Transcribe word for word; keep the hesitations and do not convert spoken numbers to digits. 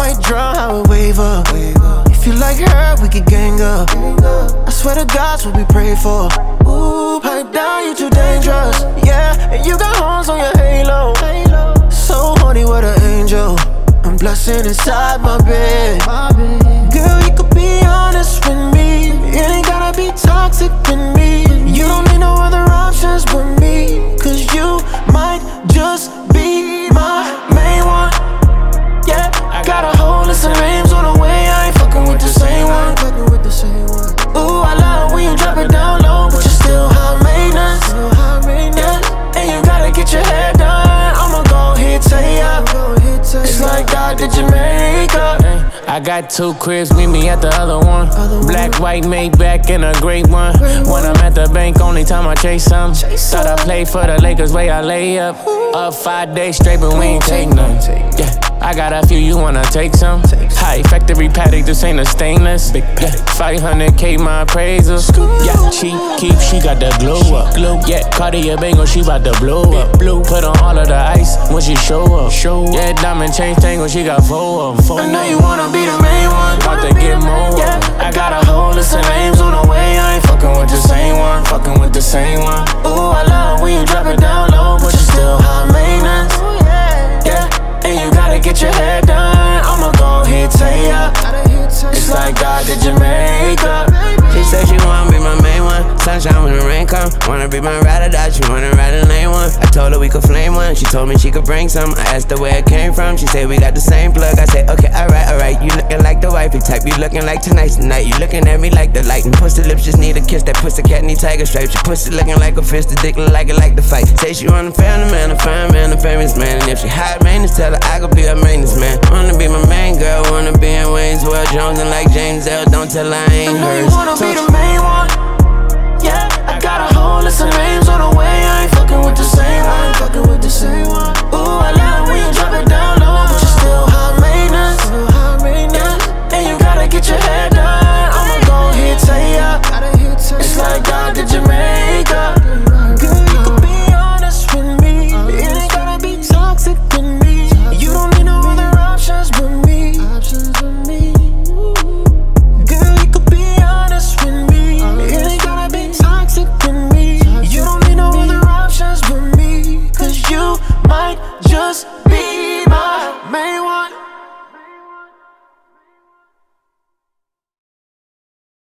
might drown, how it wave up. If you like her, we could gang up. I swear to God's what we pray for. Ooh, pipe down, you too dangerous. Yeah, and you got horns on your halo. So horny, what an angel. I'm blushing inside my bed. Girl, you could be honest with me. It ain't gotta be toxic with me. You don't need no other options but me. Cause you might just be my main one. Yeah, I got a whole list of names on the way. I ain't fucking with the same one. Ooh, I love when you drop it down low, but you're still high maintenance. Yeah, and you gotta get your hair done. I'ma go ahead, say ya. It's like God did your makeup. I got two cribs, meet me at the other one. Black, white, Maybach, and a great one. When I'm at the bank, only time I chase some. Thought I played for the Lakers, way I lay up. Up five days straight, but we ain't take none. Yeah, I got a few, you wanna take some? High factory paddock, this ain't a stainless. Yeah, five hundred K my appraisal. Yeah, she keep, she got the glow up. Yeah, Cartier Bango, she bout to blow up. Put on all of the ice when she show up. Yeah, diamond chain tangle, she got four of them. I know you wanna be the main one. About to get more. Yeah, I got a whole list of names on the way. I ain't fucking with the same one. Fucking with the same one. Ooh, I love when you drop it down low, but you're still high maintenance. Yeah, and you gotta get your hair done. I'ma go ahead, say ya. It's like God did your makeup. She said she wanna be my main one. Sunshine when the rain come. Wanna be my ride or die, she wanna ride a lane one. I told her we could flame one. She told me she could bring some. I asked her where it came from. She said we got the same plug. I said okay, alright, alright. You looking like the wifey type. You looking like tonight's the night. You looking at me like the light. And pussy lips just need a kiss. That pussy cat need tiger stripes. Your pussy looking like a fist. The dick look like it like the fight. Say she want a family man, a fine man, a famous man. And if she high maintenance, tell her I could be her maintenance man. Wanna be my main girl. Wanna be in Wayne's World, Jones and like James L. Don't tell her I ain't hers.